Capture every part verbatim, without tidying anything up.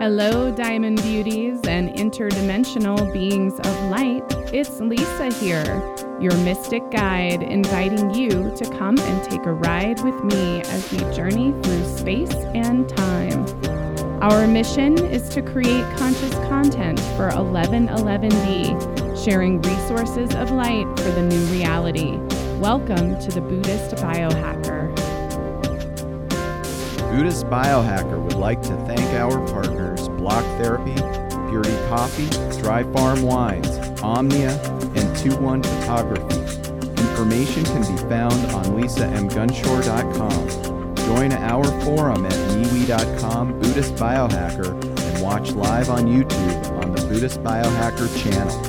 Hello, Diamond Beauties and interdimensional beings of light. It's Lisa here, your mystic guide, inviting you to come and take a ride with me as we journey through space and time. Our mission is to create conscious content for eleven eleven B, sharing resources of light for the new reality. Welcome to the Buddhist Biohacker. Buddhist Biohacker would like to thank our partners Block Therapy, Purity Coffee, Dry Farm Wines, Omnia, and two one Photography. Information can be found on lisa m gunshore dot com. Join our forum at MeWe dot com Buddhist Biohacker and watch live on YouTube on the Buddhist Biohacker channel.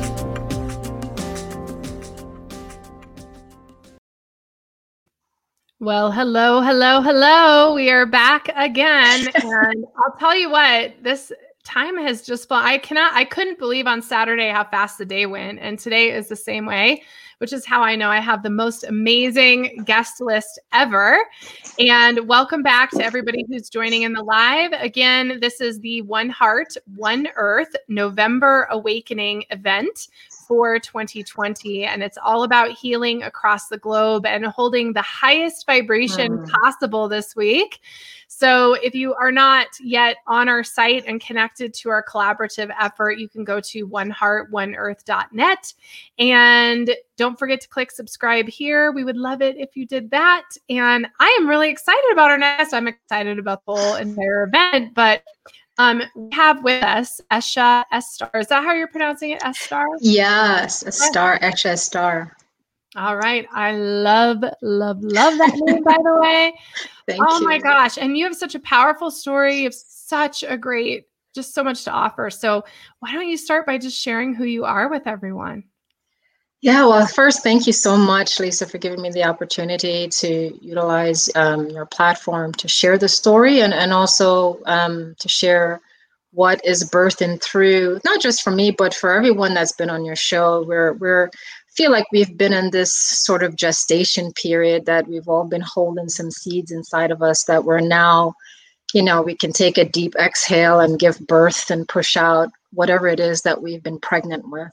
Well, hello, hello, hello. We are back again. And I'll tell you what, this time has just flown. I cannot, I couldn't believe on Saturday how fast the day went. And today is the same way, which is how I know I have the most amazing guest list ever. And welcome back to everybody who's joining in the live. Again, this is the One Heart, One Earth November Awakening event for twenty twenty. And it's all about healing across the globe and holding the highest vibration mm. possible this week. So if you are not yet on our site and connected to our collaborative effort, you can go to one heart one earth dot net. And don't forget to click subscribe here. We would love it if you did that. And I am really excited about our next. I'm excited about the whole entire event, but Um, we have with us Esha Estar. Is that how you're pronouncing it, Estar? Yes, Estar, Esha Estar. All right. I love, love, love that name, by the way. Thank oh you. my gosh. And you have such a powerful story. You have such a great, just so much to offer. So why don't you start by just sharing who you are with everyone? Yeah, well, first, thank you so much, Lisa, for giving me the opportunity to utilize um, your platform to share the story and, and also um, to share what is birthing through, not just for me, but for everyone that's been on your show. We're, we're feel like we've been in this sort of gestation period that we've all been holding some seeds inside of us that we're now, you know, we can take a deep exhale and give birth and push out whatever it is that we've been pregnant with.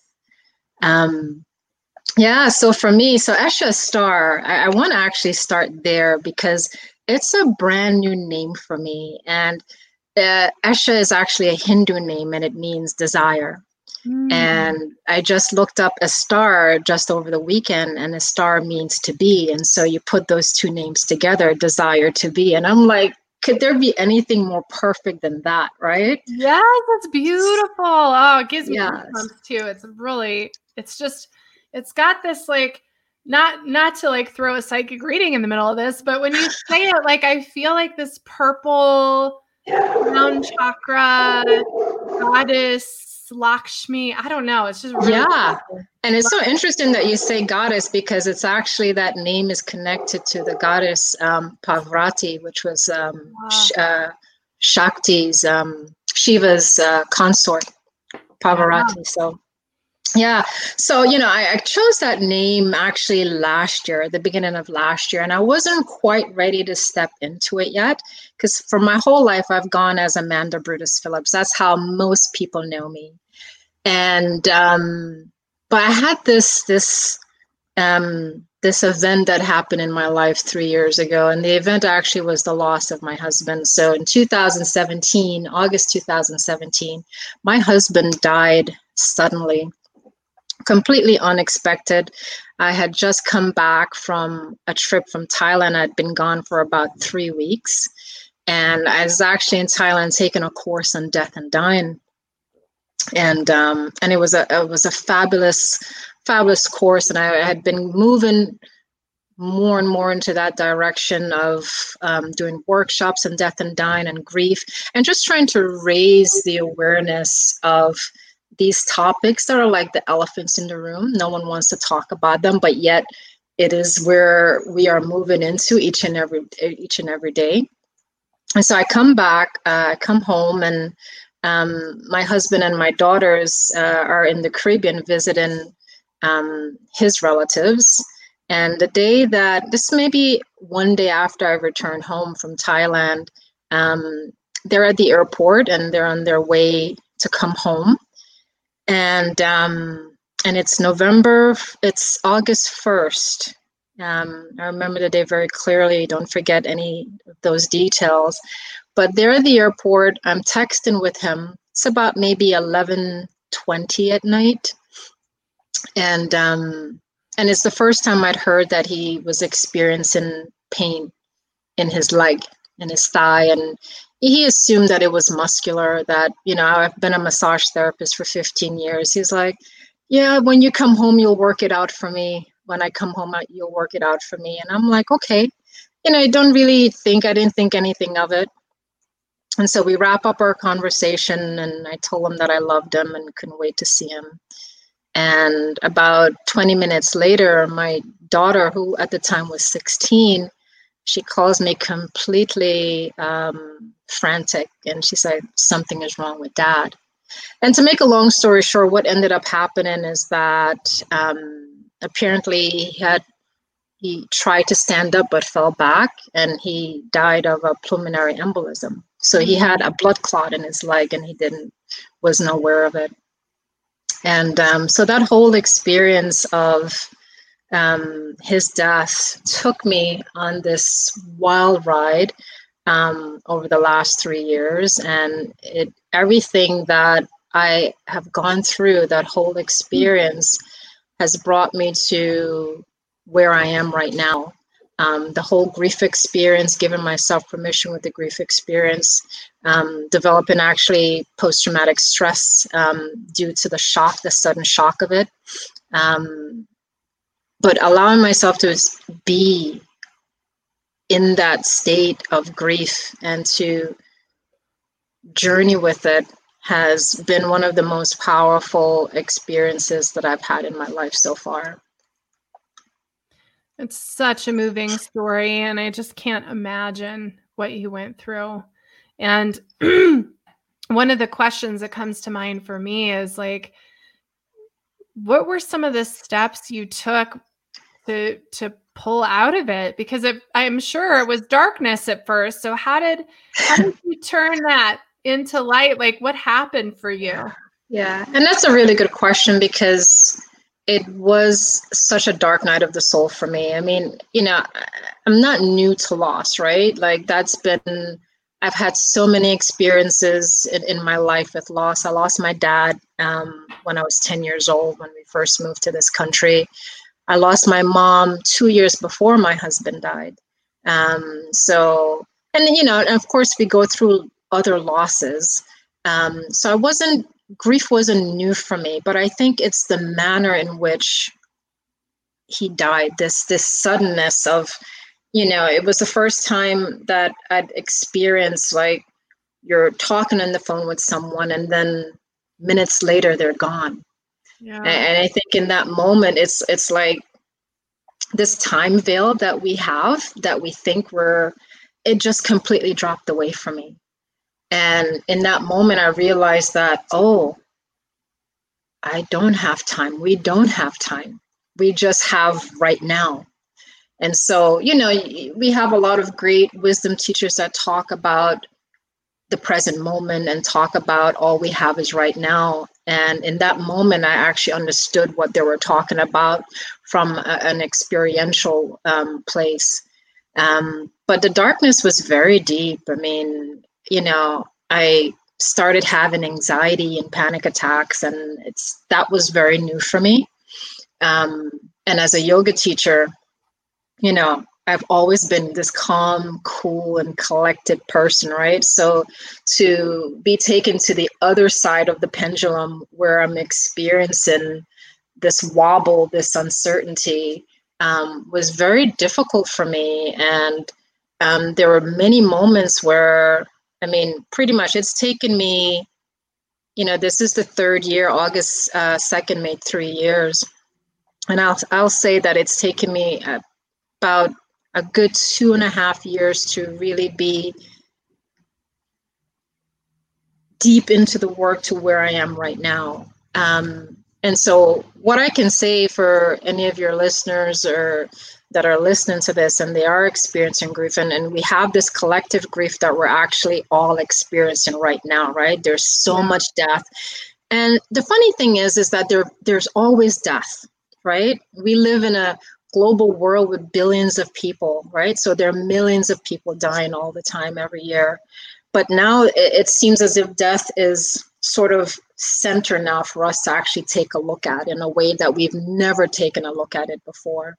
Um, Yeah, so for me, so Esha Estar, I, I want to actually start there because it's a brand new name for me. And uh, Esha is actually a Hindu name and it means desire. Mm. And I just looked up Estar just over the weekend, and Estar means to be. And so you put those two names together, desire to be. And I'm like, could there be anything more perfect than that, right? Yes, that's beautiful. Oh, it gives me Yes. goosebumps too. It's really, it's just, it's got this like, not not to like throw a psychic reading in the middle of this, but when you say it, like I feel like this purple crown chakra goddess Lakshmi. I don't know. It's just really yeah. Cool. And it's so interesting that you say goddess because it's actually that name is connected to the goddess um, Parvati, which was um, wow. Sh- uh, Shakti's um, Shiva's uh, consort, Parvati. Yeah. So. Yeah. So, you know, I, I chose that name actually last year, at the beginning of last year, and I wasn't quite ready to step into it yet because for my whole life, I've gone as Amanda Brutus Phillips. That's how most people know me. And, um, but I had this, this, um, this event that happened in my life three years ago. And the event actually was the loss of my husband. So in two thousand seventeen, August two thousand seventeen, my husband died suddenly. Completely unexpected. I had just come back from a trip from Thailand. I'd been gone for about three weeks. And I was actually in Thailand taking a course on death and dying. And um, and it was a it was a fabulous, fabulous course. And I had been moving more and more into that direction of um, doing workshops on death and dying and grief, and just trying to raise the awareness of these topics that are like the elephants in the room. No one wants to talk about them, but yet it is where we are moving into each and every each and every day. And so I come back, uh, come home, and um, my husband and my daughters uh, are in the Caribbean visiting um, his relatives. And the day that, this may be one day after I returned home from Thailand, um, they're at the airport and they're on their way to come home. And um, and it's November, it's August first. Um, I remember the day very clearly. Don't forget any of those details. But they're at the airport. I'm texting with him. It's about maybe eleven twenty at night. And um, and it's the first time I'd heard that he was experiencing pain in his leg, in his thigh. And he assumed that it was muscular, that, you know, I've been a massage therapist for fifteen years. He's like, yeah, when you come home, you'll work it out for me. When I come home, you'll work it out for me. And I'm like, okay, you know, I don't really think, I didn't think anything of it. And so we wrap up our conversation and I told him that I loved him and couldn't wait to see him. And about twenty minutes later, my daughter, who at the time was sixteen, she calls me completely um, frantic. And she said, something is wrong with Dad. And to make a long story short, what ended up happening is that um, apparently he had he tried to stand up but fell back, and he died of a pulmonary embolism. So he had a blood clot in his leg, and he didn't wasn't aware of it. And um, so that whole experience of um, his death took me on this wild ride um, over the last three years, and it everything that I have gone through, that whole experience, has brought me to where I am right now. Um, the whole grief experience, giving myself permission with the grief experience, um, developing actually post-traumatic stress um, due to the shock, the sudden shock of it. Um, but allowing myself to be in that state of grief and to journey with it has been one of the most powerful experiences that I've had in my life so far. It's such a moving story, and I just can't imagine what you went through. And one of the questions that comes to mind for me is like, what were some of the steps you took to to pull out of it? Because it, I'm sure it was darkness at first. So how did how did you turn that into light? Like, what happened for you? Yeah, and that's a really good question, because it was such a dark night of the soul for me. I mean, you know, I'm not new to loss, right? Like, that's been, I've had so many experiences in, in my life with loss. I lost my dad um, when I was ten years old, when we first moved to this country. I lost my mom two years before my husband died. Um, so, and, you know, and of course we go through other losses. Um, so I wasn't, grief wasn't new for me, but I think it's the manner in which he died, this this suddenness of, you know, it was the first time that I'd experienced, like, you're talking on the phone with someone and then minutes later they're gone. Yeah. And, and I think in that moment, it's it's like this time veil that we have, that we think we're, it just completely dropped away from me. And in that moment, I realized that, oh, I don't have time. We don't have time. We just have right now. And so, you know, we have a lot of great wisdom teachers that talk about the present moment and talk about all we have is right now. And in that moment, I actually understood what they were talking about from a, an experiential um, place. Um, but the darkness was very deep. I mean, you know, I started having anxiety and panic attacks, and it's that was very new for me. Um, and as a yoga teacher, you know, I've always been this calm, cool, and collected person, right? So to be taken to the other side of the pendulum, where I'm experiencing this wobble, this uncertainty, um, was very difficult for me. And um, there were many moments where, I mean, pretty much it's taken me, you know, this is the third year, August uh, second made three years. And I'll, I'll say that it's taken me about a good two and a half years to really be deep into the work to where I am right now. Um, and so what I can say for any of your listeners or that are listening to this and they are experiencing grief, and, and we have this collective grief that we're actually all experiencing right now, right? There's so yeah. much death. And the funny thing is, is that there there's always death, right? We live in a global world with billions of people, right? So there are millions of people dying all the time every year. But now it, it seems as if death is sort of center now for us to actually take a look at in a way that we've never taken a look at it before.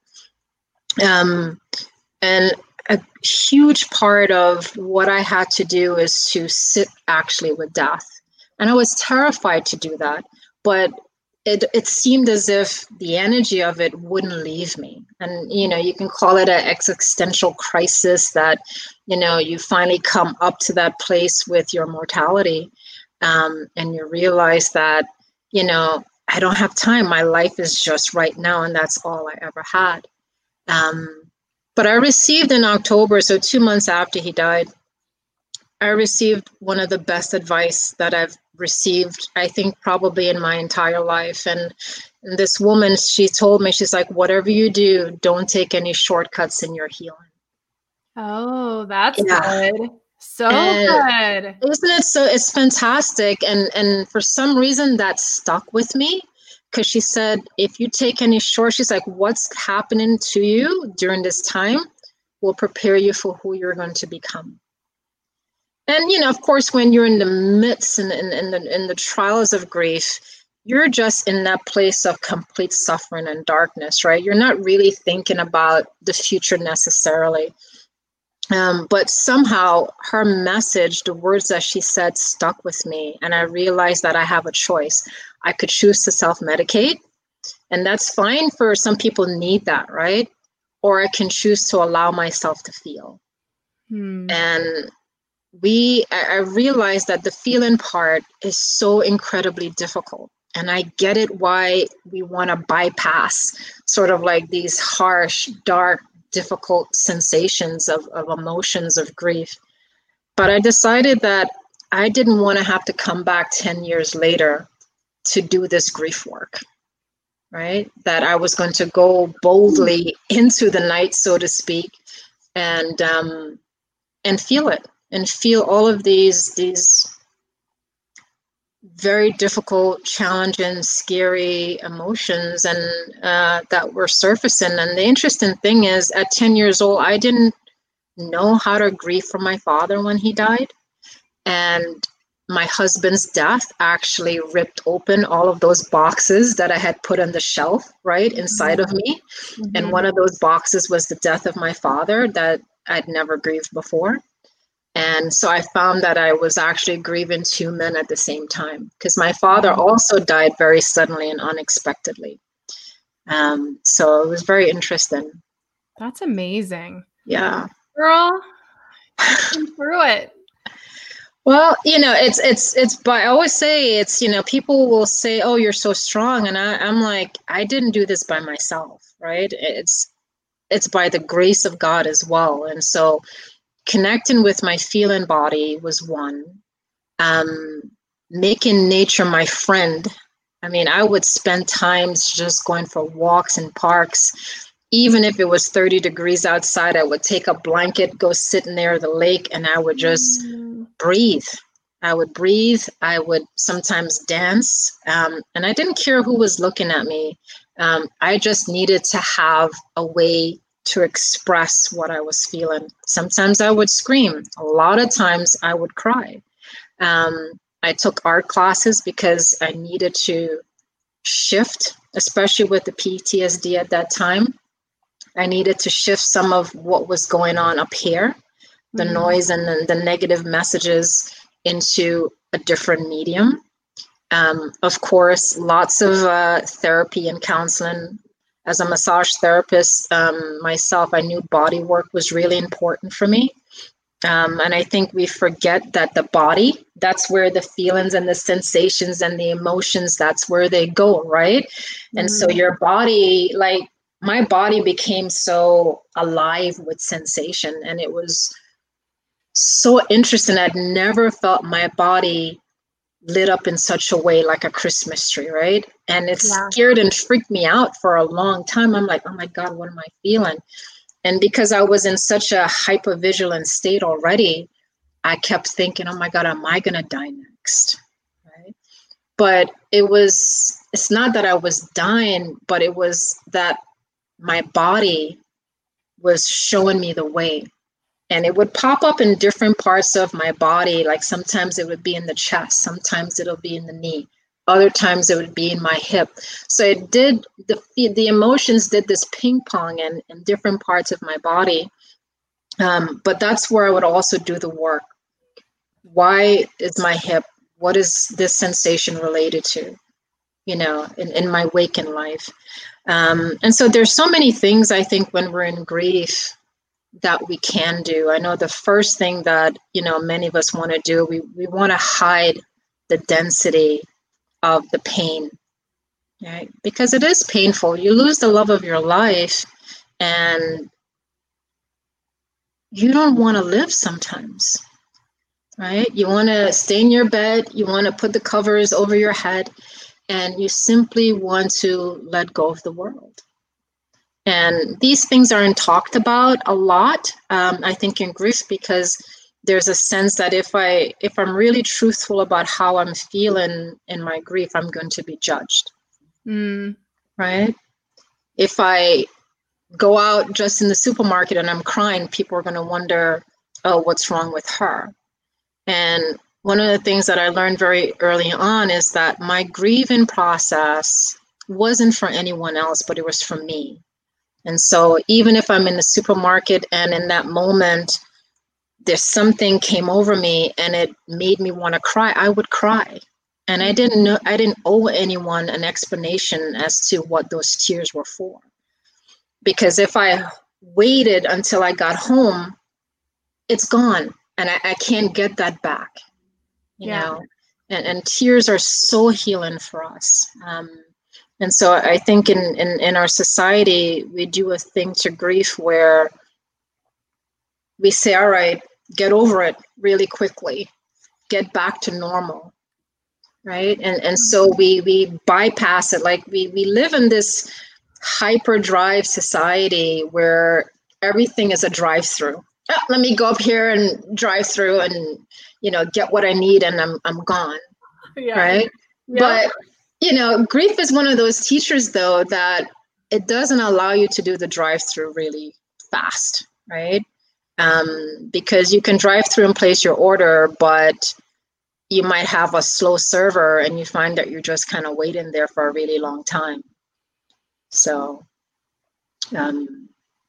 Um, and a huge part of what I had to do is to sit actually with death. And I was terrified to do that, but it it seemed as if the energy of it wouldn't leave me. And, you know, you can call it an existential crisis that, you know, you finally come up to that place with your mortality. Um, and you realize that, you know, I don't have time. My life is just right now, and that's all I ever had. Um, but I received in October, so two months after he died, I received one of the best advice that I've received, I think, probably in my entire life. And, and this woman, she told me, she's like, whatever you do, don't take any shortcuts in your healing. Oh, that's yeah. good. So and good. Isn't it so? It's fantastic. And, and for some reason that stuck with me, because she said, if you take any short, she's like, what's happening to you during this time will prepare you for who you're going to become. And, you know, of course, when you're in the midst and in, in, in, the, in the trials of grief, you're just in that place of complete suffering and darkness, right? You're not really thinking about the future necessarily. Um, but somehow her message, the words that she said, stuck with me. And I realized that I have a choice. I could choose to self-medicate, and that's fine. For some people need that, right? Or I can choose to allow myself to feel. Hmm. And we, I realized that the feeling part is so incredibly difficult. And I get it why we want to bypass sort of like these harsh, dark, difficult sensations of, of emotions of grief. But I decided that I didn't want to have to come back ten years later to do this grief work, right? That I was going to go boldly into the night, so to speak, and um, and feel it, and feel all of these these very difficult, challenging, scary emotions, and uh, that were surfacing. And the interesting thing is, at ten years old, I didn't know how to grieve for my father when he died. And my husband's death actually ripped open all of those boxes that I had put on the shelf, right, inside mm-hmm. of me. Mm-hmm. And one of those boxes was the death of my father that I'd never grieved before. And so I found that I was actually grieving two men at the same time, because my father also died very suddenly and unexpectedly. Um, so it was very interesting. That's amazing. Yeah. Girl, I'm through it. Well, you know, it's, it's, it's, but I always say it's, you know, people will say, oh, you're so strong. And I, I'm like, I didn't do this by myself, right? It's, it's by the grace of God as well. And so connecting with my feeling body was one. Um, making nature my friend. I mean, I would spend times just going for walks in parks. Even if it was thirty degrees outside, I would take a blanket, go sit near the lake, and I would just mm. breathe. I would breathe. I would sometimes dance. Um, and I didn't care who was looking at me. Um, I just needed to have a way to express what I was feeling. Sometimes I would scream. A lot of times I would cry. Um, I took art classes because I needed to shift, especially with the P T S D at that time. I needed to shift some of what was going on up here, the mm-hmm. noise and the, the negative messages, into a different medium. Um, of course, lots of uh, therapy and counseling. As a massage therapist um, myself, I knew body work was really important for me. Um, and I think we forget that the body, that's where the feelings and the sensations and the emotions, that's where they go, right? Mm-hmm. And so your body, like my body became so alive with sensation. And it was so interesting. I'd never felt my body lit up in such a way like a Christmas tree, right? And it Yeah. scared and freaked me out for a long time. I'm like, oh my God, what am I feeling? And because I was in such a hypervigilant state already, I kept thinking, oh my God, am I going to die next? Right? But it was, it's not that I was dying, but it was that my body was showing me the way. And it would pop up in different parts of my body. Like sometimes it would be in the chest, sometimes it'll be in the knee, other times it would be in my hip. So it did, the the emotions did this ping pong in, in different parts of my body. Um, but that's where I would also do the work. Why is my hip, what is this sensation related to, you know, in, in my waking life? Um, and so there's so many things I think when we're in grief that we can do. I know the first thing that, you know, many of us want to do, we, we want to hide the density of the pain, right? Because it is painful. You lose the love of your life and you don't want to live sometimes, right? You want to stay in your bed, you want to put the covers over your head, and you simply want to let go of the world. And these things aren't talked about a lot, um, I think, in grief, because there's a sense that if I if I'm really truthful about how I'm feeling in my grief, I'm going to be judged. Mm. Right? If I go out just in the supermarket and I'm crying, people are going to wonder, oh, what's wrong with her? And one of the things that I learned very early on is that my grieving process wasn't for anyone else, but it was for me. And so even if I'm in the supermarket and in that moment, there's something came over me and it made me want to cry, I would cry. And I didn't know, I didn't owe anyone an explanation as to what those tears were for. Because if I waited until I got home, it's gone and I, I can't get that back, you Yeah. know, and, and tears are so healing for us. Um, And so I think in, in, in our society, we do a thing to grief where we say, all right, get over it really quickly, get back to normal, right? And and so we we bypass it. Like we, we live in this hyperdrive society where everything is a drive-through. Oh, let me go up here and drive through and, you know, get what I need and I'm I'm gone, Yeah. right? Yeah. But you know, grief is one of those teachers, though, that it doesn't allow you to do the drive-through really fast, right? Um, because you can drive through and place your order, but you might have a slow server and you find that you're just kind of waiting there for a really long time. So, um,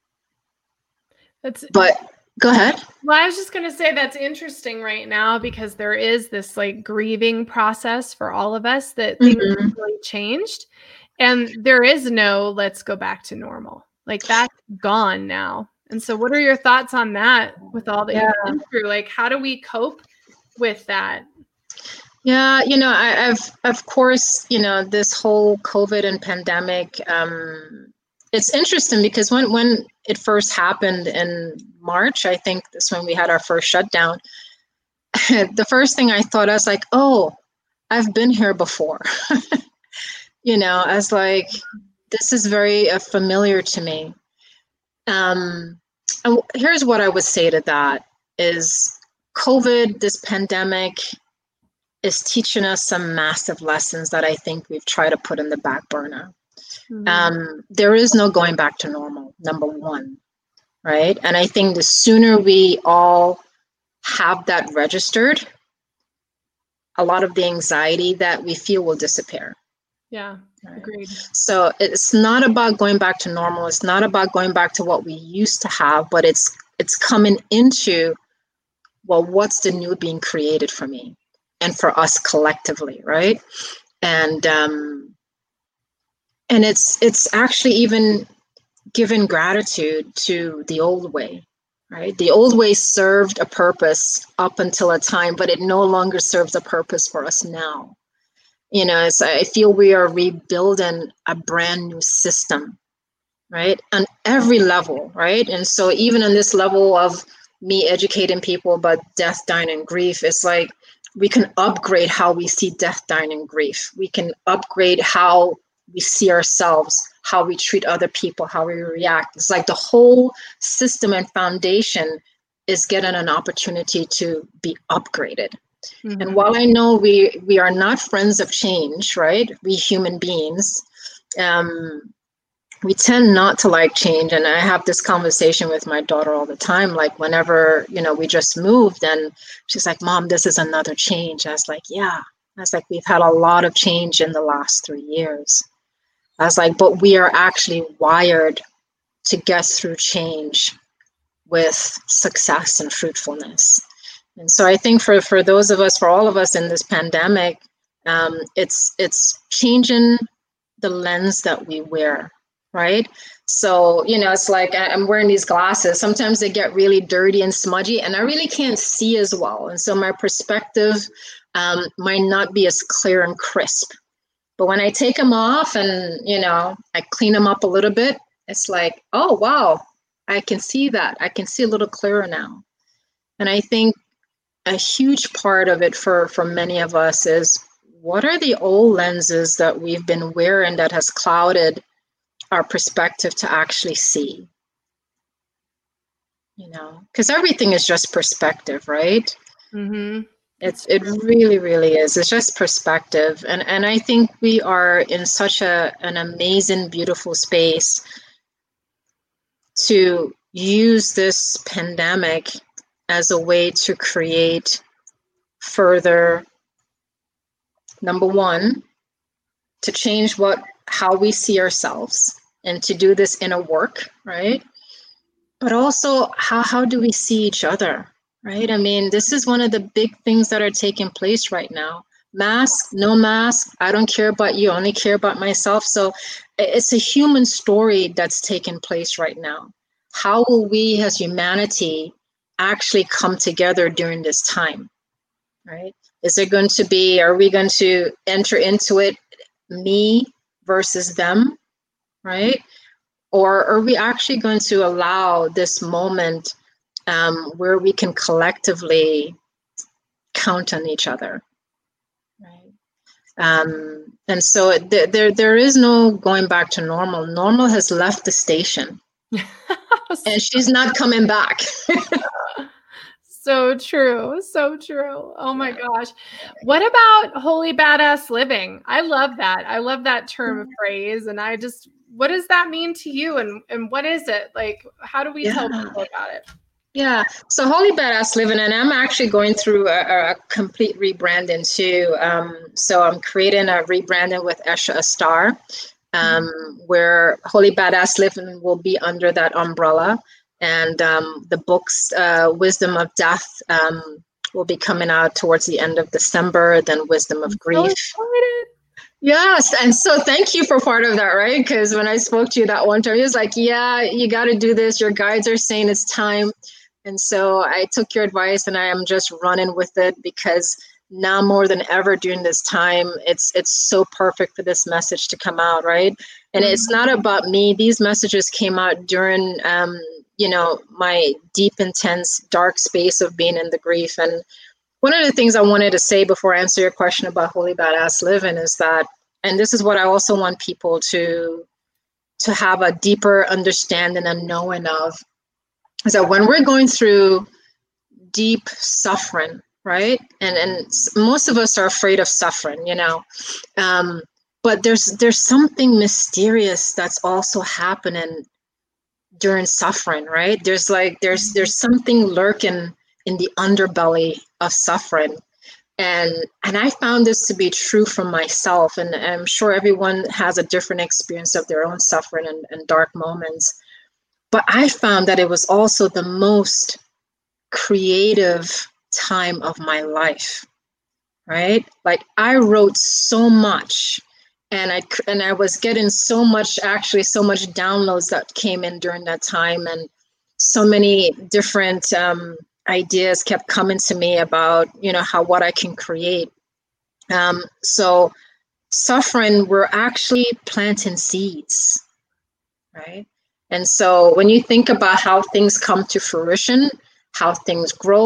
That's but go ahead. Well, I was just going to say that's interesting right now because there is this like grieving process for all of us that things Mhm. have really changed. And there is no let's go back to normal. Like that's gone now. And so what are your thoughts on that with all that Yeah. you've been through? Like how do we cope with that? Yeah, you know, I, I've, of course, you know, this whole COVID and pandemic, um, it's interesting because when, when it first happened in March, I think that's when we had our first shutdown. The first thing I thought, I was like, oh, I've been here before. You know, I was like, this is very uh, familiar to me. Um, and here's what I would say to that is COVID, this pandemic, is teaching us some massive lessons that I think we've tried to put in the back burner. Mhm. Um, there is no going back to normal, number one, right? And I think the sooner we all have that registered, a lot of the anxiety that we feel will disappear. Yeah, Right. agreed. So it's not about going back to normal. It's not about going back to what we used to have, but it's it's coming into, well, what's the new being created for me and for us collectively, right? And um, and it's it's actually even giving gratitude to the old way, right? The old way served a purpose up until a time, but it no longer serves a purpose for us now. You know, so I feel we are rebuilding a brand new system, right? On every level, right? And so even on this level of me educating people about death, dying, and grief, it's like we can upgrade how we see death, dying, and grief. We can upgrade how we see ourselves, how we treat other people, how we react. It's like the whole system and foundation is getting an opportunity to be upgraded. Mm-hmm. And while I know we we are not friends of change, right? We human beings, um, we tend not to like change. And I have this conversation with my daughter all the time. Like whenever, you know, we just moved and she's like, Mom, this is another change. I was like, yeah. I was like, we've had a lot of change in the last three years. I was like, but we are actually wired to get through change with success and fruitfulness. And so I think for, for those of us, for all of us in this pandemic, um, it's it's changing the lens that we wear, right? So, you know, it's like I'm wearing these glasses. Sometimes they get really dirty and smudgy and I really can't see as well. And so my perspective um, might not be as clear and crisp. But when I take them off and, you know, I clean them up a little bit, it's like, oh, wow, I can see that. I can see a little clearer now. And I think a huge part of it for, for many of us is what are the old lenses that we've been wearing that has clouded our perspective to actually see? You know, because everything is just perspective, right? Mm-hmm. It's it really, really is. It's just perspective. And and I think we are in such a an amazing, beautiful space to use this pandemic as a way to create further, number one, to change what how we see ourselves and to do this inner work, right? But also how how do we see each other? Right? I mean, this is one of the big things that are taking place right now. Mask, no mask, I don't care about you, I only care about myself. So it's a human story that's taking place right now. How will we as humanity actually come together during this time? Right? Is there going to be, are we going to enter into it, me versus them? Right? Or are we actually going to allow this moment Um, where we can collectively count on each other, right? Um, and so th- there, there is no going back to normal. Normal has left the station, and she's not coming back. So true, so true. Oh my gosh, what about holy badass living? I love that. I love that term of phrase, and I just, what does that mean to you? And and what is it like? How do we yeah. tell people about it? Yeah, so Holy Badass Living, and I'm actually going through a, a complete rebranding too. Um, so I'm creating a rebranding with Esha Astar, um, mm-hmm. where Holy Badass Living will be under that umbrella. And um, the books, uh, Wisdom of Death, um, will be coming out towards the end of December, then Wisdom of Grief. So excited. Yes, and so thank you for part of that, right? Because when I spoke to you that one time, he was like, yeah, you got to do this. Your guides are saying it's time. And so I took your advice and I am just running with it because now more than ever during this time, it's it's so perfect for this message to come out, right? And it's not about me. These messages came out during, um, you know, my deep, intense, dark space of being in the grief. And one of the things I wanted to say before I answer your question about Holy Badass Living is that, and this is what I also want people to, to have a deeper understanding and knowing of, is that when we're going through deep suffering, right? And and most of us are afraid of suffering, you know. Um, but there's there's something mysterious that's also happening during suffering, right? There's like there's there's something lurking in the underbelly of suffering. And and I found this to be true for myself. And I'm sure everyone has a different experience of their own suffering and, and dark moments. But I found that it was also the most creative time of my life, right? Like I wrote so much and I and I was getting so much, actually so much downloads that came in during that time. And so many different um, ideas kept coming to me about, you know, how, what I can create. Um, so suffering, we're actually planting seeds, right? And so when you think about how things come to fruition, how things grow,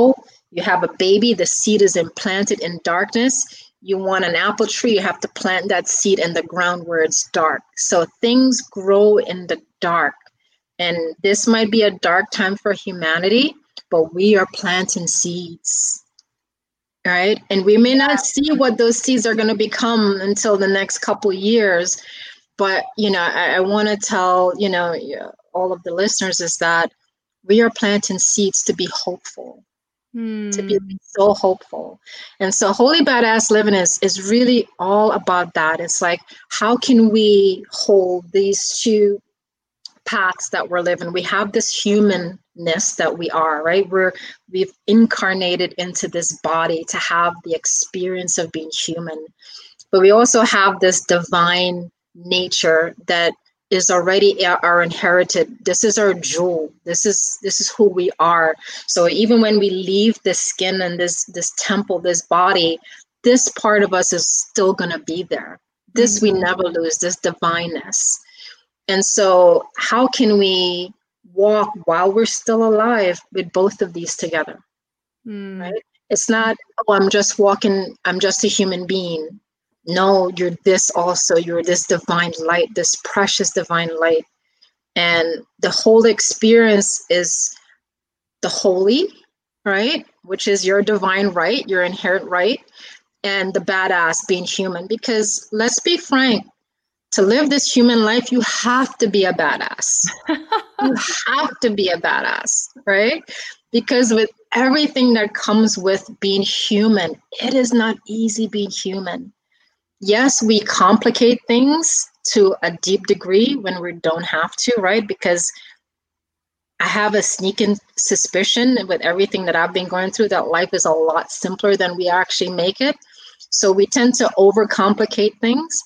You have a baby, the seed is implanted in darkness. You want an apple tree, you have to plant that seed in the ground where it's dark. So things grow in the dark. And this might be a dark time for humanity, but we are planting seeds, right? And we may not see what those seeds are going to become until the next couple of years. But, you know, I, I want to tell, you know, all of the listeners is that we are planting seeds to be hopeful. To be so hopeful. And so Holy Badass Living is is really all about that. It's like, how can we hold these two paths that we're living? We have this humanness that we are, right? We're we've incarnated into this body to have the experience of being human. But we also have this divine nature that is already our inherited. This is our jewel. This is this is who we are. So even when we leave this skin and this this temple, this body, this part of us is still gonna be there. This mm-hmm. we never lose, this divineness. And so how can we walk while we're still alive with both of these together? Mm. Right? It's not, oh, I'm just walking, I'm just a human being. No, you're this also, you're this divine light, this precious divine light. And the whole experience is the holy, right? Which is your divine right, your inherent right, and the badass, being human. Because let's be frank, to live this human life, you have to be a badass. You have to be a badass, right? Because with everything that comes with being human, it is not easy being human. Yes, we complicate things to a deep degree when we don't have to, right? Because I have a sneaking suspicion with everything that I've been going through that life is a lot simpler than we actually make it. So we tend to overcomplicate things,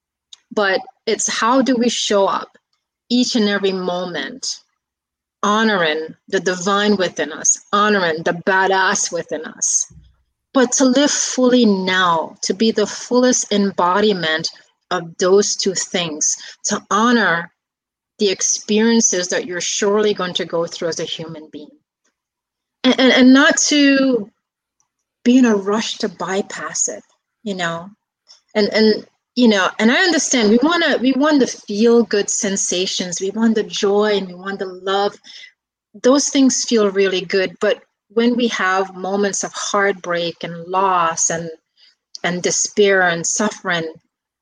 but it's how do we show up each and every moment, honoring the divine within us, honoring the badass within us. But to live fully now, to be the fullest embodiment of those two things, to honor the experiences that you're surely going to go through as a human being. And, and, and not to be in a rush to bypass it, you know. And, and you know, and I understand we want to, we want the feel good sensations, we want the joy and we want the love. Those things feel really good, but when we have moments of heartbreak and loss and and despair and suffering,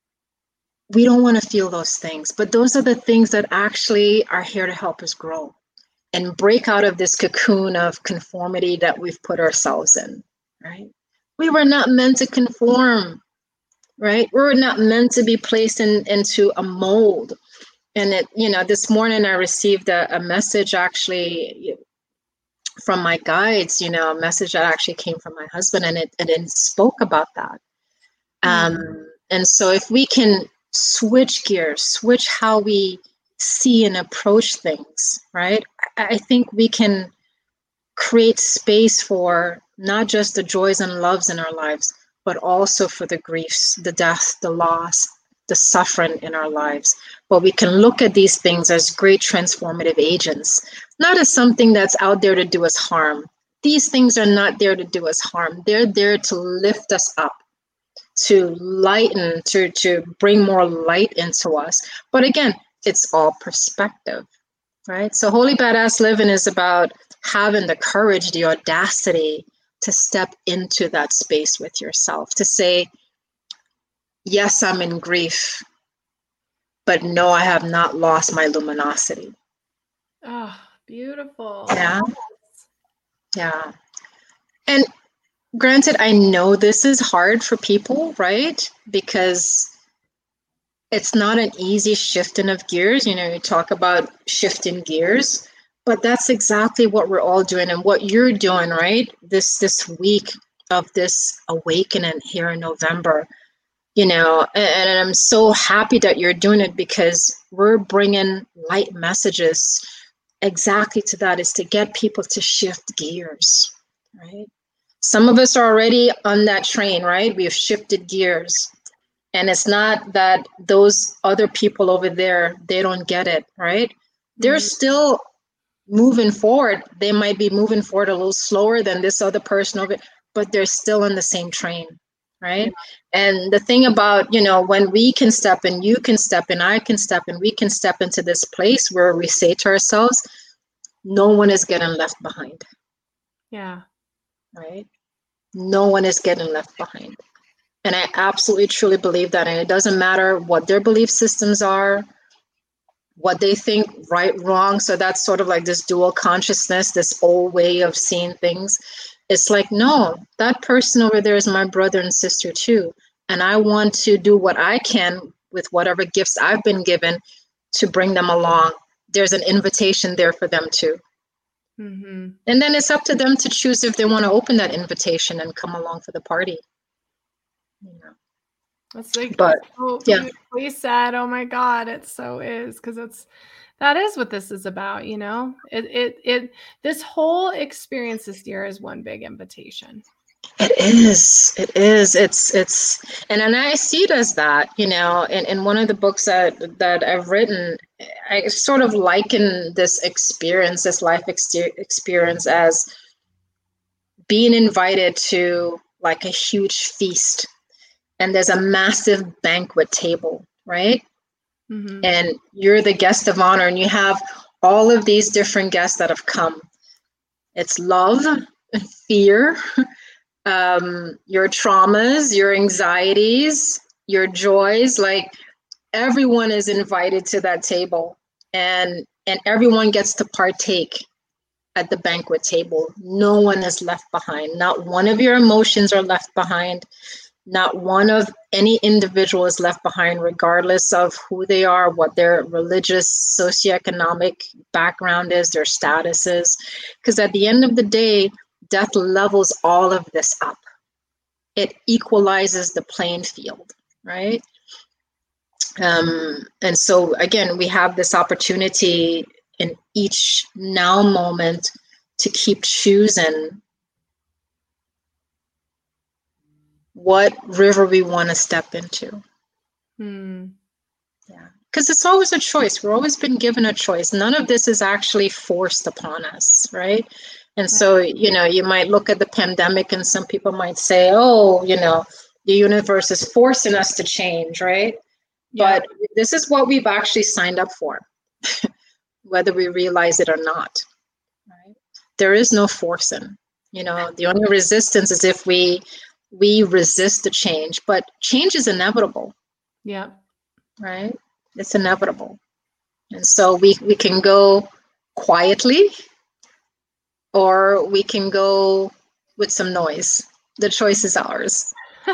we don't want to feel those things. But those are the things that actually are here to help us grow and break out of this cocoon of conformity that we've put ourselves in, right? We were not meant to conform, right? We were not meant to be placed in, into a mold. And it, you know, this morning I received a, a message actually from my guides, you know, a message that actually came from my husband, and it and it spoke about that. Um, mm. And so if we can switch gears, switch how we see and approach things, right? I, I think we can create space for not just the joys and loves in our lives, but also for the griefs, the death, the loss, the suffering in our lives. But we can look at these things as great transformative agents, not as something that's out there to do us harm. These things are not there to do us harm. They're there to lift us up, to lighten, to, to bring more light into us. But again, it's all perspective, right? So Holy Badass Living is about having the courage, the audacity to step into that space with yourself, to say, yes, I'm in grief, but no, I have not lost my luminosity. Oh, beautiful. Yeah. Yeah. And granted, I know this is hard for people, right? Because it's not an easy shifting of gears. You know, you talk about shifting gears, but that's exactly what we're all doing and what you're doing, right? This, this week of this awakening here in November. You know, and, and I'm so happy that you're doing it, because we're bringing light messages exactly to that, is to get people to shift gears, right? Some of us are already on that train, right? We have shifted gears. And it's not that those other people over there, they don't get it, right? They're mm-hmm. still moving forward, they might be moving forward a little slower than this other person over, but they're still in the same train, right? Yeah. And the thing about, you know, when we can step in, you can step in, I can step in, we can step into this place where we say to ourselves, no one is getting left behind. Yeah. Right? No one is getting left behind. And I absolutely truly believe that. And it doesn't matter what their belief systems are, what they think right, wrong. So that's sort of like this dual consciousness, this old way of seeing things. It's like, no, that person over there is my brother and sister too. And I want to do what I can with whatever gifts I've been given to bring them along. There's an invitation there for them too. Mm-hmm. And then it's up to them to choose if they want to open that invitation and come along for the party. You know. That's like, but so yeah, beautifully said. Oh my God, it so is, because it's that is what this is about. You know, it it it this whole experience this year is one big invitation. It is. It is. It's it's and and I see it as that. You know, in in one of the books that that I've written, I sort of liken this experience, this life ex- experience, as being invited to like a huge feast. And there's a massive banquet table, right? Mm-hmm. And you're the guest of honor, and you have all of these different guests that have come. It's love, fear, um, your traumas, your anxieties, your joys. Like everyone is invited to that table, and and everyone gets to partake at the banquet table. No one is left behind. Not one of your emotions are left behind. Not one of any individual is left behind, regardless of who they are, what their religious, socioeconomic background is, their status is. Because at the end of the day, death levels all of this up. It equalizes the playing field, right? Um, and so, again, we have this opportunity in each now moment to keep choosing what river we want to step into. Hmm. Yeah, because it's always a choice. We're always been given a choice. None of this is actually forced upon us, right? And so, you know, you might look at the pandemic and some people might say, oh, you know, the universe is forcing us to change, right? Yeah. But this is what we've actually signed up for, whether we realize it or not, right? There is no forcing. You know, the only resistance is if we we resist the change, but change is inevitable. Yeah. Right? It's inevitable. And so we, we can go quietly or we can go with some noise. The choice is ours.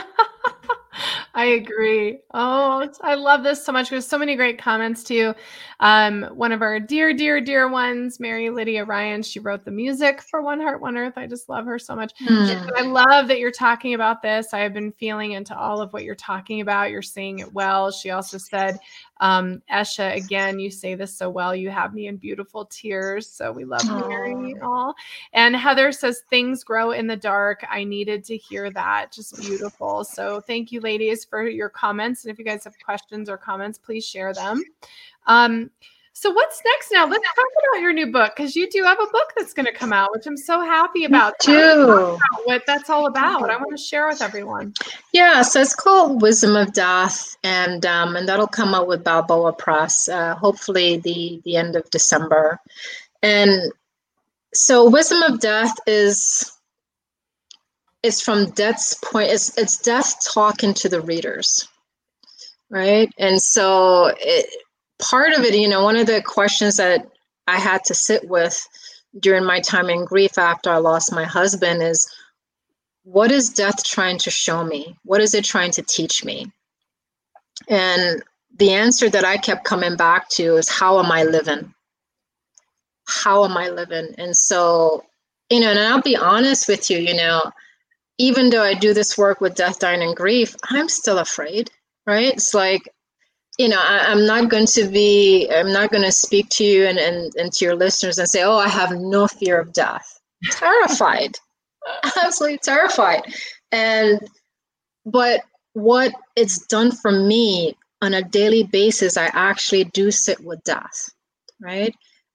I agree. Oh, I love this so much. There's so many great comments too. Um, one of our dear, dear, dear ones, Mary Lydia Ryan, she wrote the music for One Heart, One Earth. I just love her so much. Mm. I love that you're talking about this. I have been feeling into all of what you're talking about. You're saying it well. She also said, um, Esha, again, you say this so well. You have me in beautiful tears. So we love Aww. Hearing it all. And Heather says, things grow in the dark. I needed to hear that. Just beautiful. So thank you, ladies, for your comments. And if you guys have questions or comments, please share them. Um, so what's next now? Let's talk about your new book, because you do have a book that's going to come out, which I'm so happy about. Too. What that's all about. I want to share with everyone. Yeah, so it's called Wisdom of Death, and um, and that'll come out with Balboa Press, uh, hopefully the the end of December. And so Wisdom of Death is is from death's point. It's it's death talking to the readers, right? And so it, part of it, you know, one of the questions that I had to sit with during my time in grief after I lost my husband is, what is death trying to show me? What is it trying to teach me? And the answer that I kept coming back to is, how am I living? How am I living? And so, you know, and I'll be honest with you, you know, even though I do this work with death, dying, and grief, I'm still afraid, right? It's like, you know, I, I'm not going to be, I'm not going to speak to you and, and, and to your listeners and say, oh, I have no fear of death. Terrified, absolutely terrified. And, but what it's done for me on a daily basis, I actually do sit with death, right?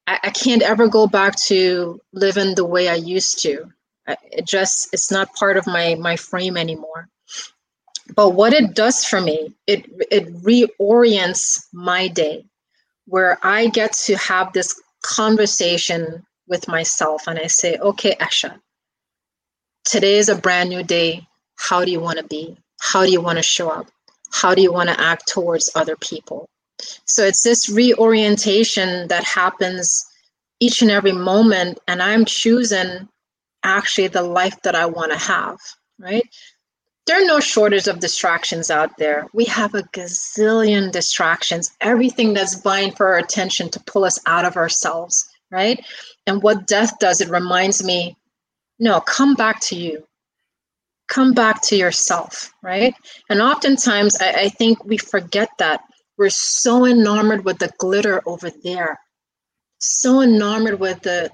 I, I can't ever go back to living the way I used to. I, it just, it's not part of my, my frame anymore. But what it does for me, it it reorients my day, where I get to have this conversation with myself, and I say, okay, Esha, today is a brand new day. How do you want to be? How do you want to show up? How do you want to act towards other people? So it's this reorientation that happens each and every moment, and I'm choosing actually the life that I want to have, right? There are no shortage of distractions out there. We have a gazillion distractions, everything that's vying for our attention to pull us out of ourselves, right? And what death does, it reminds me, no, come back to you. Come back to yourself, right? And oftentimes, I, I think we forget that. We're so enamored with the glitter over there, so enamored with the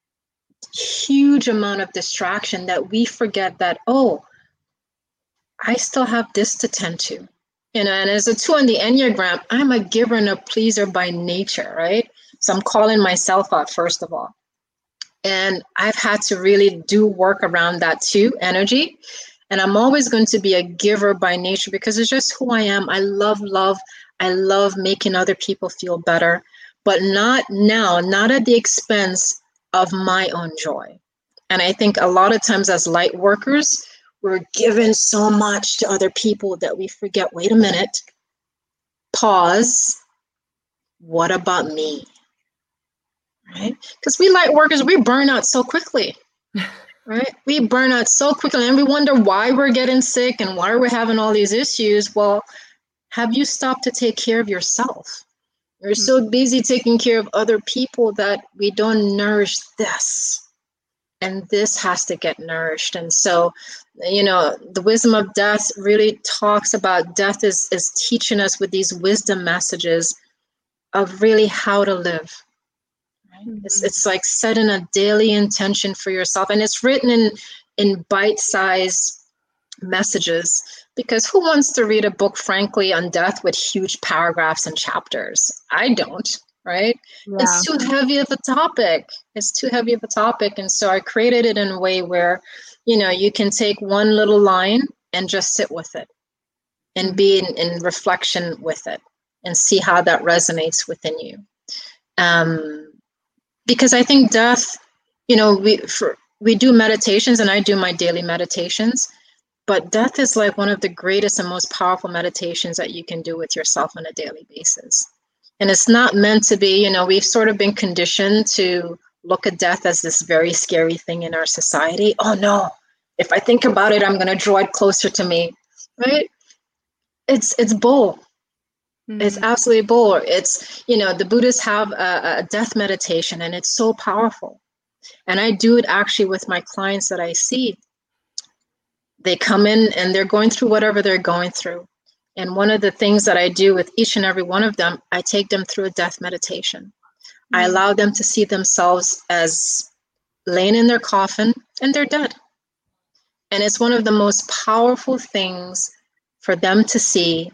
huge amount of distraction that we forget that, oh, I still have this to tend to. You know, and as a two on the Enneagram, I'm a giver and a pleaser by nature, right? So I'm calling myself out, first of all. And I've had to really do work around that too, energy. And I'm always going to be a giver by nature because it's just who I am. I love love. I love making other people feel better, but not now, not at the expense of my own joy. And I think a lot of times as light workers, we're giving so much to other people that we forget, wait a minute, pause, what about me? Right? Because we light workers, we burn out so quickly, right? We burn out so quickly and we wonder why we're getting sick and why we're having all these issues. Well, have you stopped to take care of yourself? We're so busy taking care of other people that we don't nourish this. And this has to get nourished. And so, you know, the wisdom of death really talks about death is, is teaching us with these wisdom messages of really how to live. Right? Mm-hmm. It's, it's like setting a daily intention for yourself. And it's written in, in bite-sized messages, because who wants to read a book, frankly, on death with huge paragraphs and chapters? I don't. Right? Yeah. It's too heavy of a topic. It's too heavy of a topic. And so I created it in a way where, you know, you can take one little line and just sit with it and mm-hmm. be in, in reflection with it and see how that resonates within you. Um, because I think death, you know, we for, we do meditations and I do my daily meditations, but death is like one of the greatest and most powerful meditations that you can do with yourself on a daily basis. And it's not meant to be, you know, we've sort of been conditioned to look at death as this very scary thing in our society. Oh no, if I think about it, I'm going to draw it closer to me, right? It's it's bull. Mm-hmm. It's absolutely bull. It's, you know, the Buddhists have a, a death meditation and it's so powerful. And I do it actually with my clients that I see. They come in and they're going through whatever they're going through. And one of the things that I do with each and every one of them, I take them through a death meditation. Mm-hmm. I allow them to see themselves as laying in their coffin and they're dead. And it's one of the most powerful things for them to see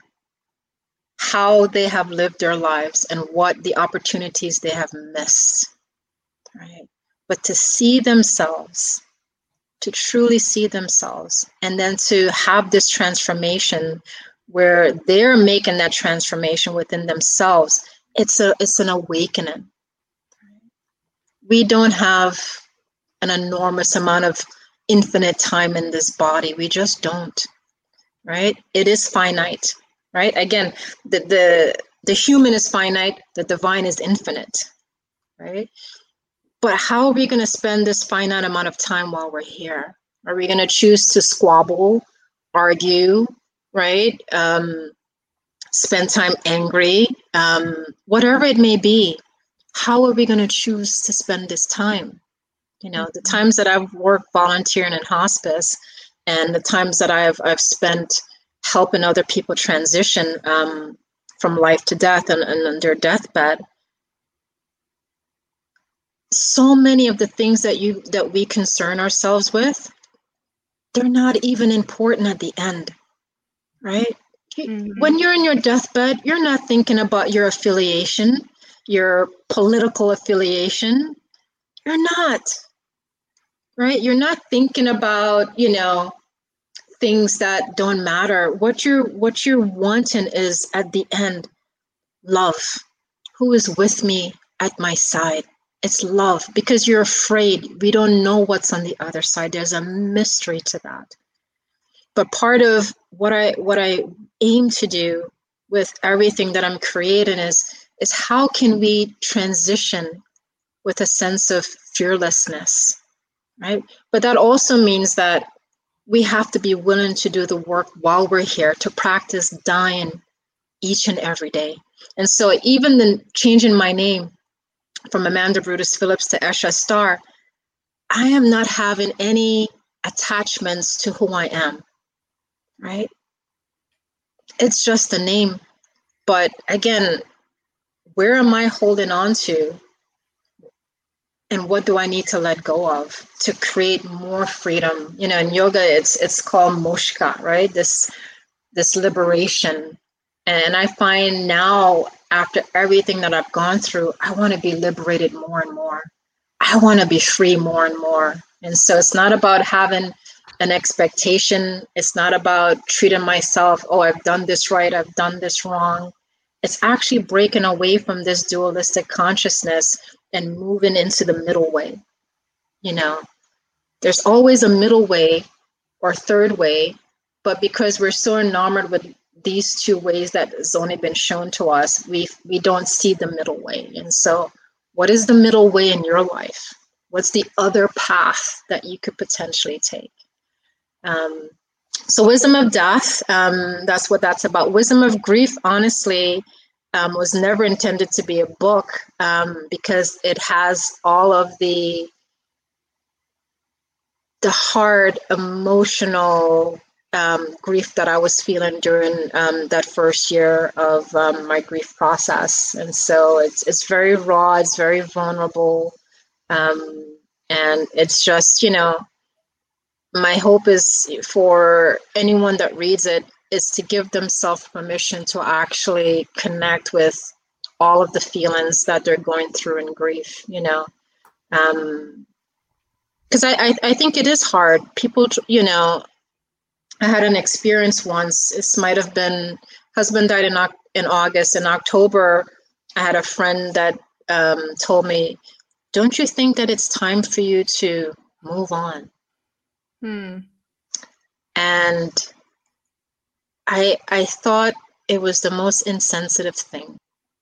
how they have lived their lives and what the opportunities they have missed. Right? But to see themselves, to truly see themselves, and then to have this transformation where they're making that transformation within themselves, it's a it's an awakening. We don't have an enormous amount of infinite time in this body. We just don't, right? It is finite, right? Again, the the, the human is finite, the divine is infinite, right? But how are we going to spend this finite amount of time while we're here? Are we going to choose to squabble, argue, right? Um, spend time angry, um, whatever it may be. How are we going to choose to spend this time? You know, the times that I've worked volunteering in hospice and the times that I've I've spent helping other people transition um, from life to death and, and on their deathbed, so many of the things that you that we concern ourselves with, they're not even important at the end. Right? Mm-hmm. When you're in your deathbed, you're not thinking about your affiliation. your political affiliation. You're not, right? You're not thinking about, you know, things that don't matter. What you're what you're wanting is, at the end, love. Who is with me at my side? It's love, because you're afraid. We don't know what's on the other side. There's a mystery to that. But part of what I what I aim to do with everything that I'm creating is is how can we transition with a sense of fearlessness, right? But that also means that we have to be willing to do the work while we're here, to practice dying each and every day. And so even the changing my name from Amanda Brutus Phillips to Esha Starr, I am not having any attachments to who I am, right? It's just a name. But again, where am I holding on to? And what do I need to let go of to create more freedom? You know, in yoga, it's it's called moksha, right? This this liberation. And I find now, after everything that I've gone through, I want to be liberated more and more. I want to be free more and more. And so it's not about having an expectation. It's not about treating myself, oh, I've done this right, I've done this wrong. It's actually breaking away from this dualistic consciousness and moving into the middle way. You know, there's always a middle way or third way, but because we're so enamored with these two ways that has only been shown to us, we we don't see the middle way. And so what is the middle way in your life? What's the other path that you could potentially take? Um, so Wisdom of Death, um, that's what that's about. Wisdom of Grief, honestly, um, was never intended to be a book, um, because it has all of the the hard emotional um, grief that I was feeling during um, that first year of um, my grief process. And so it's it's very raw, it's very vulnerable, um, and it's just, you know, my hope is for anyone that reads it is to give themselves permission to actually connect with all of the feelings that they're going through in grief, you know. Um, because I, I, I think it is hard. People, you know, I had an experience once. This might have been, husband died in in August. In October, I had a friend that um, told me, "Don't you think that it's time for you to move on?" Hmm. And I I thought it was the most insensitive thing,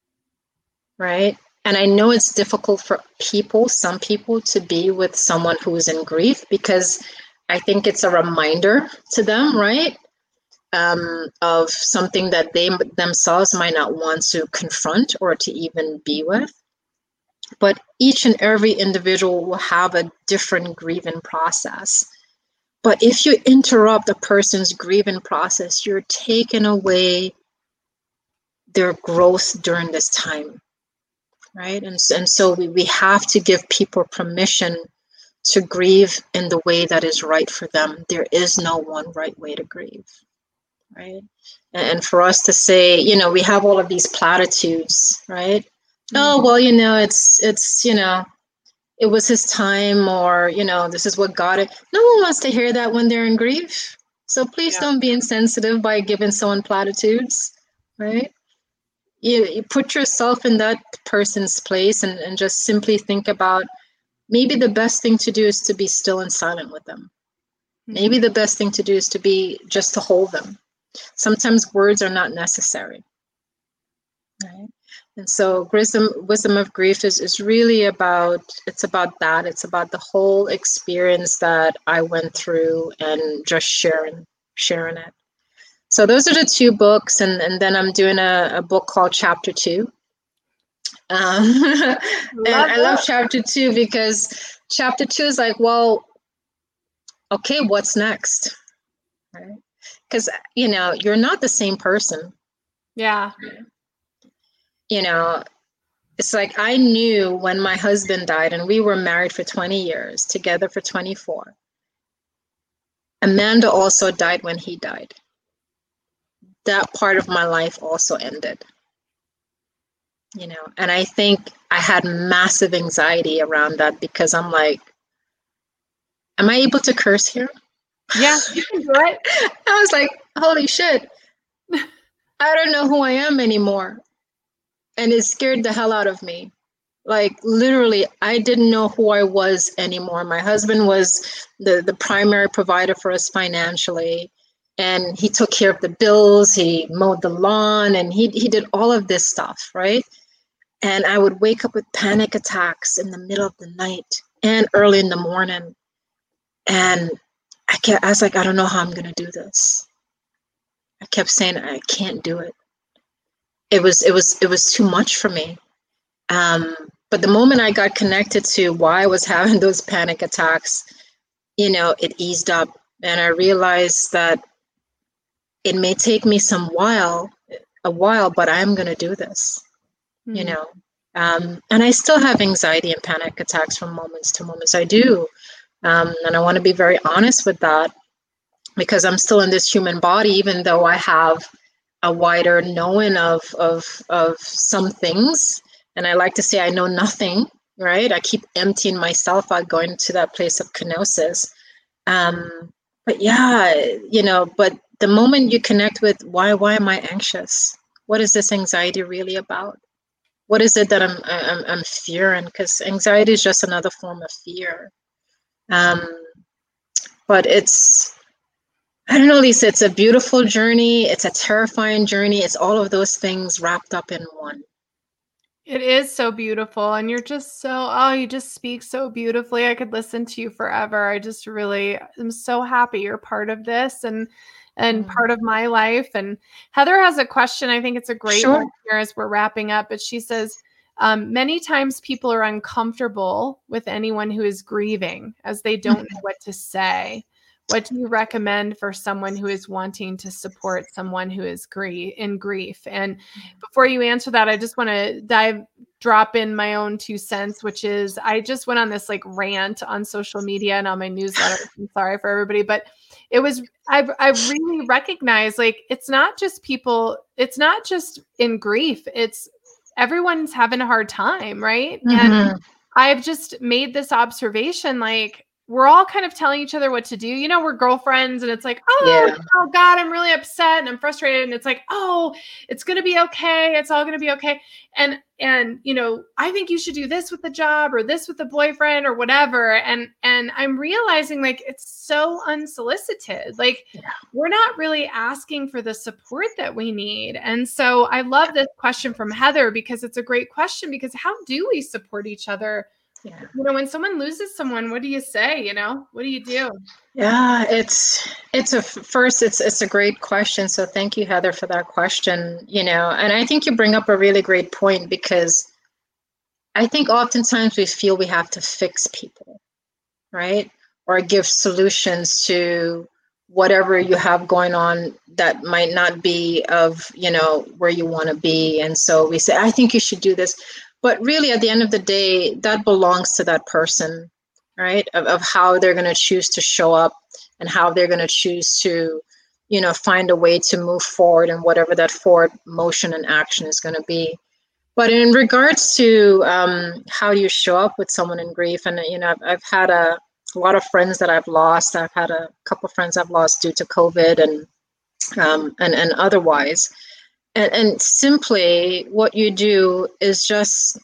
right? And I know it's difficult for people, some people, to be with someone who is in grief, because I think it's a reminder to them, right? Um, of something that they themselves might not want to confront or to even be with. But each and every individual will have a different grieving process. But if you interrupt a person's grieving process, you're taking away their growth during this time, right? And, and so we, we have to give people permission to grieve in the way that is right for them. There is no one right way to grieve, right? And for us to say, you know, we have all of these platitudes, right? Mm-hmm. Oh, well, you know, it's, it's, you know, it was his time, or, you know, this is what God is. No one wants to hear that when they're in grief. So please yeah. don't be insensitive by giving someone platitudes, right? You, you put yourself in that person's place and, and just simply think about, maybe the best thing to do is to be still and silent with them. Mm-hmm. Maybe the best thing to do is to be, just to hold them. Sometimes words are not necessary, right? And so wisdom, wisdom of grief is, is really about, it's about that. It's about the whole experience that I went through and just sharing, sharing it. So those are the two books. And, and then I'm doing a, a book called Chapter Two. Um, and I love Chapter Two because Chapter Two is like, well, okay, what's next? Right? Because, you know, you're not the same person. Yeah. You know, it's like I knew when my husband died, and we were married for twenty years, together for twenty-four. Amanda also died when he died. That part of my life also ended. you know, and I think I had massive anxiety around that because I'm like, am I able to curse here? Yeah, you can do it. I was like, holy shit. I don't know who I am anymore. And it scared the hell out of me. Like literally, I didn't know who I was anymore. My husband was the, the primary provider for us financially. And he took care of the bills, he mowed the lawn, and he, he did all of this stuff, right? And I would wake up with panic attacks in the middle of the night and early in the morning. And I kept, I was like, I don't know how I'm going to do this. I kept saying, I can't do it. It was, it was, it was too much for me. Um, but the moment I got connected to why I was having those panic attacks, you know, it eased up, and I realized that it may take me some while, a while, but I'm going to do this, mm-hmm. you know. Um, and I still have anxiety and panic attacks from moments to moments. I do. Um, and I want to be very honest with that, because I'm still in this human body, even though I have a wider knowing of, of, of some things. And I like to say I know nothing, right? I keep emptying myself out, going to that place of kenosis. Um, but yeah, you know, but the moment you connect with why, why am I anxious? What is this anxiety really about? What is it that I'm, I'm, I'm fearing? Because anxiety is just another form of fear. Um, but it's, I don't know, Lisa, it's a beautiful journey. It's a terrifying journey. It's all of those things wrapped up in one. It is so beautiful. And you're just so, oh, you just speak so beautifully. I could listen to you forever. I just really am so happy you're part of this and and mm. part of my life. And Heather has a question. I think it's a great sure. one here as we're wrapping up. But she says, um, many times people are uncomfortable with anyone who is grieving as they don't know what to say. What do you recommend for someone who is wanting to support someone who is grief in grief? And before you answer that, I just want to dive, drop in my own two cents, which is I just went on this like rant on social media and on my newsletter. I'm sorry for everybody, but it was, I I really recognize like, it's not just people, it's not just in grief. It's everyone's having a hard time. Right. Mm-hmm. And I've just made this observation, like, we're all kind of telling each other what to do. You know, we're girlfriends and it's like, oh, yeah. oh God, I'm really upset and I'm frustrated. And it's like, oh, it's going to be okay. It's all going to be okay. And, and, you know, I think you should do this with the job or this with the boyfriend or whatever. And, and I'm realizing like, it's so unsolicited. Like yeah. we're not really asking for the support that we need. And so I love this question from Heather because it's a great question, because how do we support each other? Yeah. You know, when someone loses someone, what do you say? You know, what do you do? Yeah, it's it's a first, it's it's a great question. So thank you, Heather, for that question. You know, and I think you bring up a really great point, because I think oftentimes we feel we have to fix people, right? Or give solutions to whatever you have going on that might not be of, you know, where you want to be. And so we say, I think you should do this. But really, at the end of the day, that belongs to that person, right? Of, of how they're going to choose to show up and how they're going to choose to, you know, find a way to move forward and whatever that forward motion and action is going to be. But in regards to um, how you show up with someone in grief, and, you know, I've, I've had a, a lot of friends that I've lost. I've had a couple of friends I've lost due to COVID and um, and, and otherwise. And, and simply what you do is just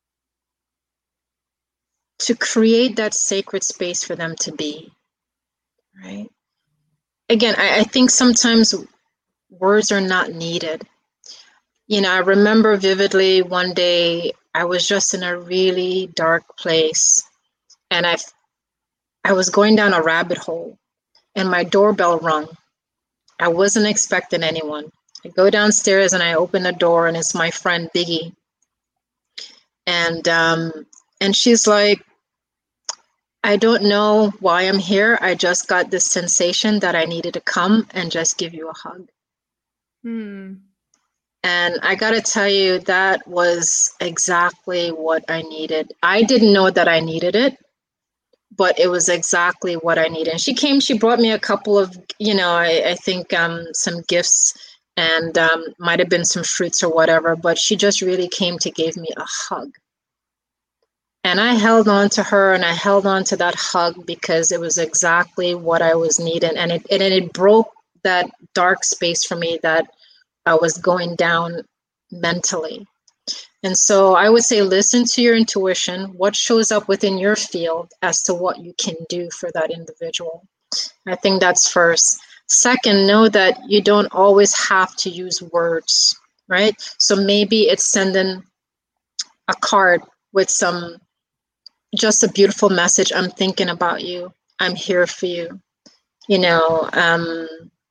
to create that sacred space for them to be, right? Again, I, I think sometimes words are not needed. You know, I remember vividly one day I was just in a really dark place, and I, I was going down a rabbit hole, and my doorbell rung. I wasn't expecting anyone. I go downstairs and I open the door, and it's my friend Biggie. And um, and she's like, I don't know why I'm here. I just got this sensation that I needed to come and just give you a hug. Hmm. And I got to tell you, that was exactly what I needed. I didn't know that I needed it, but it was exactly what I needed. And she came, she brought me a couple of, you know, I, I think um, some gifts and um, might have been some fruits or whatever, but she just really came to give me a hug. And I held on to her, and I held on to that hug because it was exactly what I was needing. And it, and it broke that dark space for me that I was going down mentally. And so I would say, listen to your intuition, what shows up within your field as to what you can do for that individual. I think that's first. Second, know that you don't always have to use words, right? So maybe it's sending a card with some, just a beautiful message. I'm thinking about you. I'm here for you. You know, um,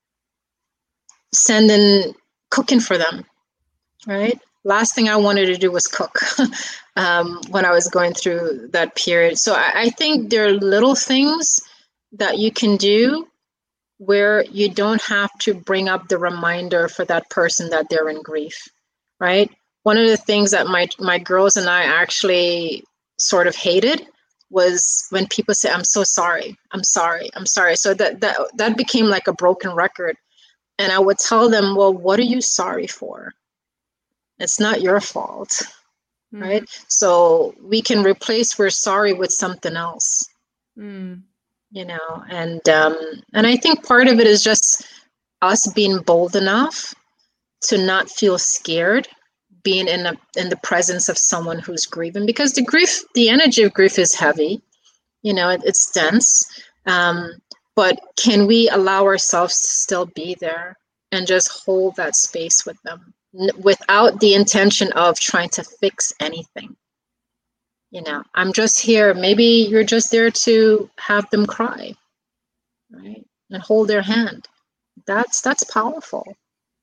sending, cooking for them, right? Last thing I wanted to do was cook um, when I was going through that period. So I, I think there are little things that you can do where you don't have to bring up the reminder for that person that they're in grief, right? One of the things that my my girls and I actually sort of hated was when people say, I'm so sorry, I'm sorry, I'm sorry. So that that that became like a broken record. And I would tell them, well, what are you sorry for? It's not your fault, mm-hmm. right? So we can replace we're sorry with something else, mm. you know, and um, and I think part of it is just us being bold enough to not feel scared being in a, in the presence of someone who's grieving, because the grief, the energy of grief is heavy, you know, it, it's dense, um, but can we allow ourselves to still be there and just hold that space with them without the intention of trying to fix anything? You know, I'm just here. Maybe you're just there to have them cry, right? And hold their hand. That's, that's powerful.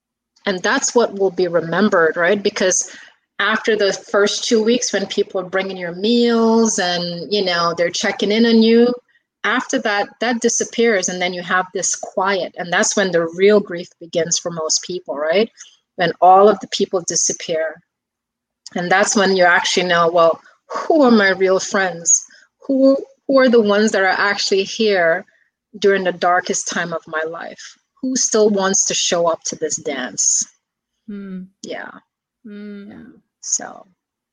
And that's what will be remembered, right? Because after the first two weeks when people are bringing your meals and, you know, they're checking in on you, after that, that disappears. And then you have this quiet. And that's when the real grief begins for most people, right? When all of the people disappear. And that's when you actually know, well, who are my real friends? Who, who are the ones that are actually here during the darkest time of my life? Who still wants to show up to this dance? Mm. Yeah. Mm. yeah. So,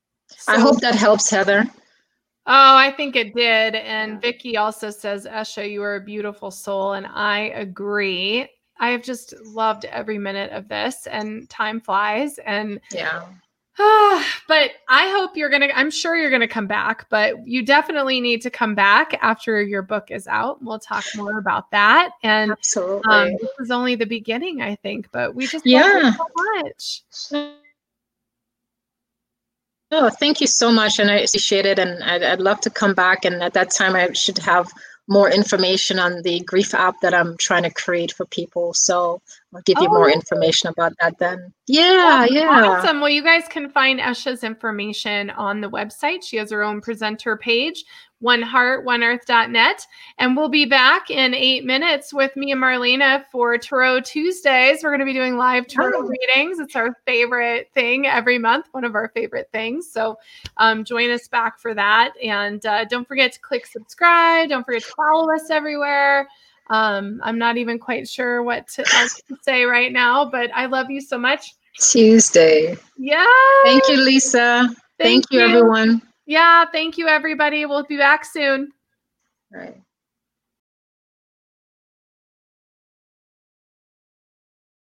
so I hope that helps, Heather. Oh, I think it did. And yeah. Vicky also says, Esha, you are a beautiful soul. And I agree. I have just loved every minute of this, and time flies. And yeah. But I hope you're going to, I'm sure you're going to come back, but you definitely need to come back after your book is out. We'll talk more about that. And absolutely. Um, this is only the beginning, I think, but we just yeah. love you so much. Oh, thank you so much. And I appreciate it. And I'd, I'd love to come back. And at that time, I should have more information on the grief app that I'm trying to create for people. So I'll give you oh, more information about that then. Yeah, That's yeah. Awesome. Well, you guys can find Esha's information on the website. She has her own presenter page, one heart one earth dot net. And we'll be back in eight minutes with me and Marlena for Tarot Tuesdays. We're going to be doing live tarot oh. readings. It's our favorite thing every month, one of our favorite things. So um, join us back for that. And uh, don't forget to click subscribe. Don't forget to follow us everywhere. Um, I'm not even quite sure what to, else to say right now, but I love you so much. Tuesday. Yeah. Thank you, Lisa. Thank, thank you, you, everyone. Yeah. Thank you, everybody. We'll be back soon. All right.